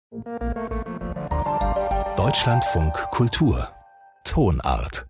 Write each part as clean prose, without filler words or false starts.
Deutschlandfunk Kultur Tonart.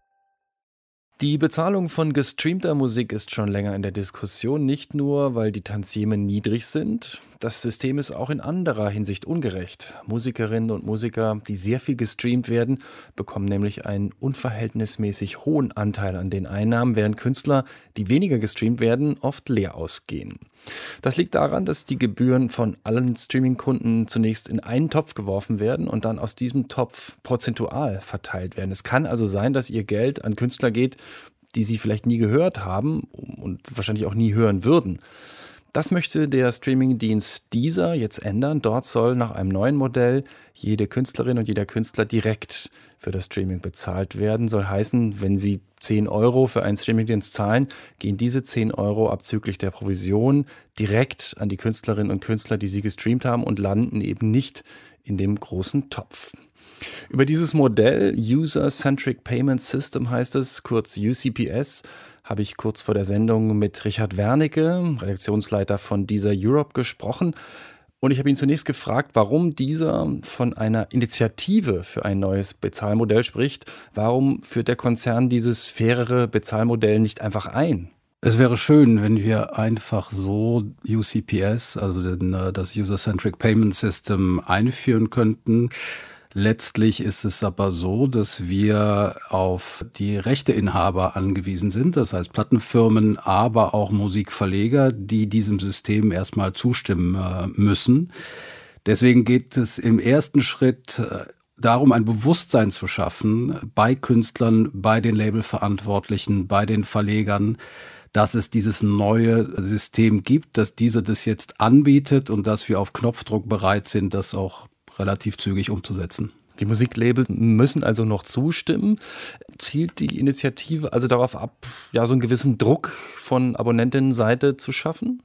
Die Bezahlung von gestreamter Musik ist schon länger in der Diskussion, nicht nur, weil die Tantieme niedrig sind. Das System ist auch in anderer Hinsicht ungerecht. Musikerinnen und Musiker, die sehr viel gestreamt werden, bekommen nämlich einen unverhältnismäßig hohen Anteil an den Einnahmen, während Künstler, die weniger gestreamt werden, oft leer ausgehen. Das liegt daran, dass die Gebühren von allen Streaming-Kunden zunächst in einen Topf geworfen werden und dann aus diesem Topf prozentual verteilt werden. Es kann also sein, dass ihr Geld an Künstler geht, die sie vielleicht nie gehört haben und wahrscheinlich auch nie hören würden. Das möchte der Streamingdienst Deezer jetzt ändern. Dort soll nach einem neuen Modell jede Künstlerin und jeder Künstler direkt für das Streaming bezahlt werden. Soll heißen, wenn sie 10 Euro für einen Streamingdienst zahlen, gehen diese 10 Euro abzüglich der Provision direkt an die Künstlerinnen und Künstler, die sie gestreamt haben, und landen eben nicht in dem großen Topf. Über dieses Modell, User-Centric Payment System heißt es, kurz UCPS, habe ich kurz vor der Sendung mit Richard Wernicke, Redaktionsleiter von Deezer Europe, gesprochen. Und ich habe ihn zunächst gefragt, warum Deezer von einer Initiative für ein neues Bezahlmodell spricht. Warum führt der Konzern dieses fairere Bezahlmodell nicht einfach ein? Es wäre schön, wenn wir einfach so UCPS, also das User-Centric Payment System, einführen könnten. Letztlich ist es aber so, dass wir auf die Rechteinhaber angewiesen sind, das heißt Plattenfirmen, aber auch Musikverleger, die diesem System erstmal zustimmen müssen. Deswegen geht es im ersten Schritt darum, ein Bewusstsein zu schaffen bei Künstlern, bei den Labelverantwortlichen, bei den Verlegern, dass es dieses neue System gibt, dass dieser das jetzt anbietet und dass wir auf Knopfdruck bereit sind, das auch relativ zügig umzusetzen. Die Musiklabels müssen also noch zustimmen. Zielt die Initiative also darauf ab, ja, so einen gewissen Druck von Abonnentinnenseite zu schaffen?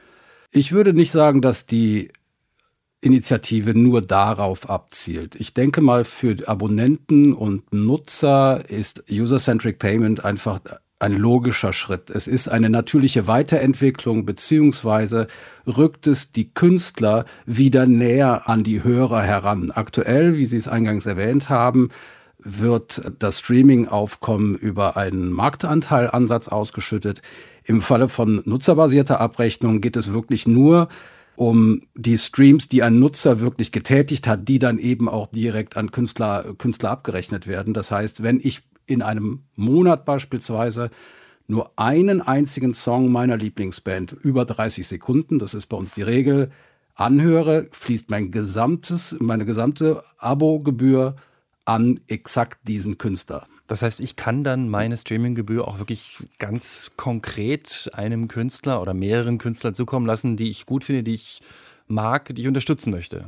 Ich würde nicht sagen, dass die Initiative nur darauf abzielt. Ich denke mal, für Abonnenten und Nutzer ist User-Centric Payment einfach ein logischer Schritt. Es ist eine natürliche Weiterentwicklung, beziehungsweise rückt es die Künstler wieder näher an die Hörer heran. Aktuell, wie Sie es eingangs erwähnt haben, wird das Streaming-Aufkommen über einen Marktanteilansatz ausgeschüttet. Im Falle von nutzerbasierter Abrechnung geht es wirklich nur um die Streams, die ein Nutzer wirklich getätigt hat, die dann eben auch direkt an Künstler abgerechnet werden. Das heißt, wenn ich in einem Monat beispielsweise nur einen einzigen Song meiner Lieblingsband über 30 Sekunden, das ist bei uns die Regel, anhöre, fließt meine gesamte Abogebühr an exakt diesen Künstler. Das heißt, ich kann dann meine Streaminggebühr auch wirklich ganz konkret einem Künstler oder mehreren Künstlern zukommen lassen, die ich gut finde, die ich mag, die ich unterstützen möchte.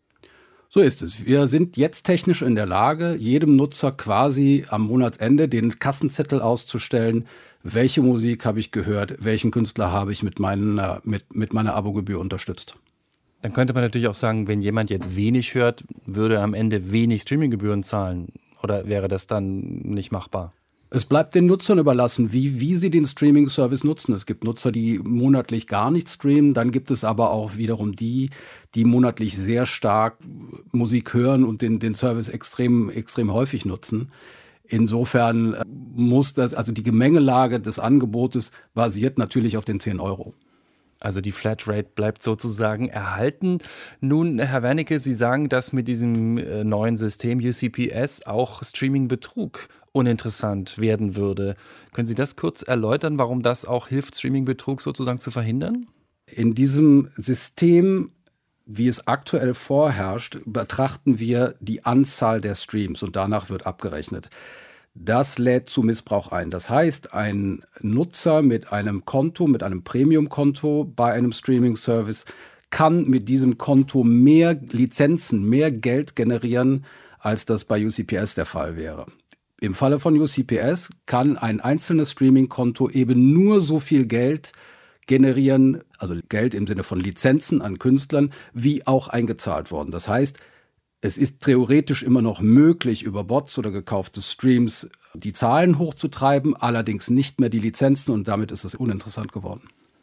So ist es. Wir sind jetzt technisch in der Lage, jedem Nutzer quasi am Monatsende den Kassenzettel auszustellen. Welche Musik habe ich gehört? Welchen Künstler habe ich mit meiner Abogebühr unterstützt? Dann könnte man natürlich auch sagen, wenn jemand jetzt wenig hört, würde er am Ende wenig Streaminggebühren zahlen. Oder wäre das dann nicht machbar? Es bleibt den Nutzern überlassen, wie sie den Streaming-Service nutzen. Es gibt Nutzer, die monatlich gar nicht streamen. Dann gibt es aber auch wiederum die monatlich sehr stark Musik hören und den Service extrem häufig nutzen. Insofern muss die Gemengelage des Angebotes basiert natürlich auf den 10 Euro. Also die Flatrate bleibt sozusagen erhalten. Nun, Herr Wernicke, Sie sagen, dass mit diesem neuen System UCPS auch Streaming-Betrug uninteressant werden würde. Können Sie das kurz erläutern, warum das auch hilft, Streaming-Betrug sozusagen zu verhindern? In diesem System, wie es aktuell vorherrscht, betrachten wir die Anzahl der Streams und danach wird abgerechnet. Das lädt zu Missbrauch ein. Das heißt, ein Nutzer mit einem Konto, mit einem Premium-Konto bei einem Streaming-Service kann mit diesem Konto mehr Lizenzen, mehr Geld generieren, als das bei UCPS der Fall wäre. Im Falle von UCPS kann ein einzelnes Streaming-Konto eben nur so viel Geld generieren, also Geld im Sinne von Lizenzen an Künstlern, wie auch eingezahlt worden. Das heißt, es ist theoretisch immer noch möglich, über Bots oder gekaufte Streams die Zahlen hochzutreiben, allerdings nicht mehr die Lizenzen und damit ist es uninteressant geworden.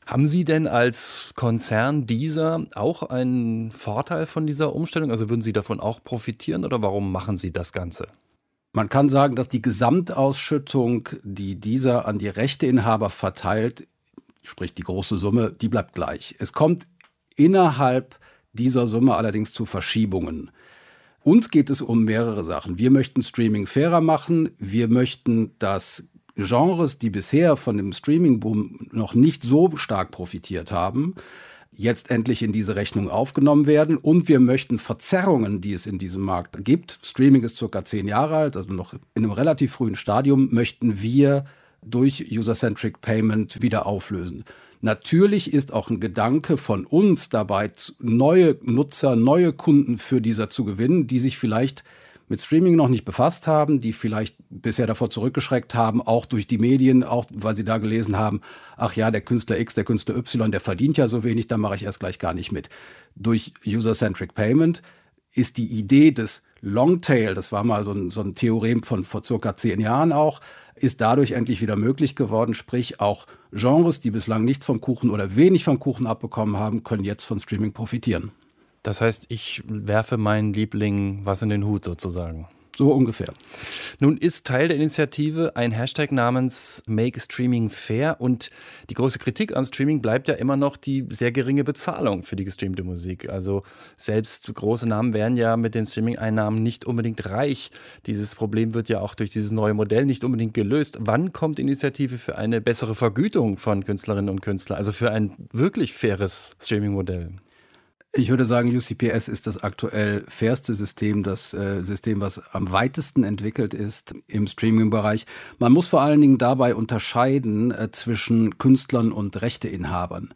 Haben Sie denn als Konzern Deezer auch einen Vorteil von dieser Umstellung? Also würden Sie davon auch profitieren oder warum machen Sie das Ganze? Man kann sagen, dass die Gesamtausschüttung, die Deezer an die Rechteinhaber verteilt, sprich die große Summe, die bleibt gleich. Es kommt innerhalb dieser Summe allerdings zu Verschiebungen. Uns geht es um mehrere Sachen. Wir möchten Streaming fairer machen. Wir möchten, dass Genres, die bisher von dem Streaming-Boom noch nicht so stark profitiert haben, jetzt endlich in diese Rechnung aufgenommen werden. Und wir möchten Verzerrungen, die es in diesem Markt gibt, Streaming ist circa 10 Jahre alt, also noch in einem relativ frühen Stadium, möchten wir durch User-Centric Payment wieder auflösen. Natürlich ist auch ein Gedanke von uns dabei, neue Nutzer, neue Kunden für Deezer zu gewinnen, die sich vielleicht mit Streaming noch nicht befasst haben, die vielleicht bisher davor zurückgeschreckt haben, auch durch die Medien, auch weil sie da gelesen haben, ach ja, der Künstler X, der Künstler Y, der verdient ja so wenig, da mache ich erst gleich gar nicht mit. Durch User-Centric Payment ist die Idee des Longtail, das war mal so ein Theorem von vor circa 10 Jahren auch, ist dadurch endlich wieder möglich geworden. Sprich, auch Genres, die bislang nichts vom Kuchen oder wenig vom Kuchen abbekommen haben, können jetzt von Streaming profitieren. Das heißt, ich werfe meinen Liebling was in den Hut sozusagen. So ungefähr. Nun ist Teil der Initiative ein Hashtag namens Make Streaming Fair und die große Kritik an Streaming bleibt ja immer noch die sehr geringe Bezahlung für die gestreamte Musik. Also selbst große Namen werden ja mit den Streaming-Einnahmen nicht unbedingt reich. Dieses Problem wird ja auch durch dieses neue Modell nicht unbedingt gelöst. Wann kommt die Initiative für eine bessere Vergütung von Künstlerinnen und Künstlern, also für ein wirklich faires Streaming-Modell? Ich würde sagen, UCPS ist das aktuell fairste System, das System, was am weitesten entwickelt ist im Streaming-Bereich. Man muss vor allen Dingen dabei unterscheiden zwischen Künstlern und Rechteinhabern.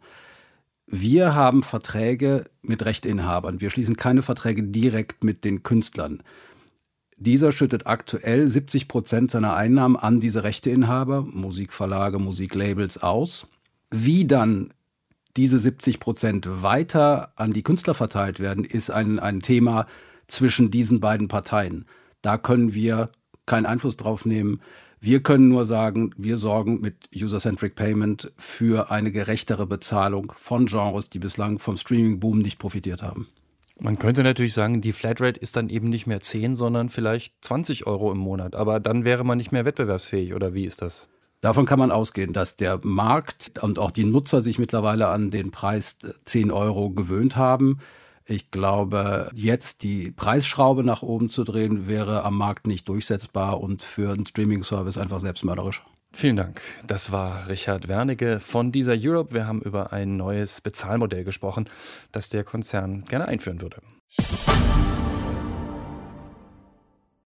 Wir haben Verträge mit Rechteinhabern. Wir schließen keine Verträge direkt mit den Künstlern. Dieser schüttet aktuell 70% seiner Einnahmen an diese Rechteinhaber, Musikverlage, Musiklabels aus. Wie dann diese 70% weiter an die Künstler verteilt werden, ist ein Thema zwischen diesen beiden Parteien. Da können wir keinen Einfluss drauf nehmen. Wir können nur sagen, wir sorgen mit User-Centric Payment für eine gerechtere Bezahlung von Genres, die bislang vom Streaming-Boom nicht profitiert haben. Man könnte natürlich sagen, die Flatrate ist dann eben nicht mehr 10, sondern vielleicht 20 Euro im Monat. Aber dann wäre man nicht mehr wettbewerbsfähig, oder wie ist das? Davon kann man ausgehen, dass der Markt und auch die Nutzer sich mittlerweile an den Preis 10 Euro gewöhnt haben. Ich glaube, jetzt die Preisschraube nach oben zu drehen, wäre am Markt nicht durchsetzbar und für einen Streaming-Service einfach selbstmörderisch. Vielen Dank. Das war Richard Wernicke von Deezer Europe. Wir haben über ein neues Bezahlmodell gesprochen, das der Konzern gerne einführen würde.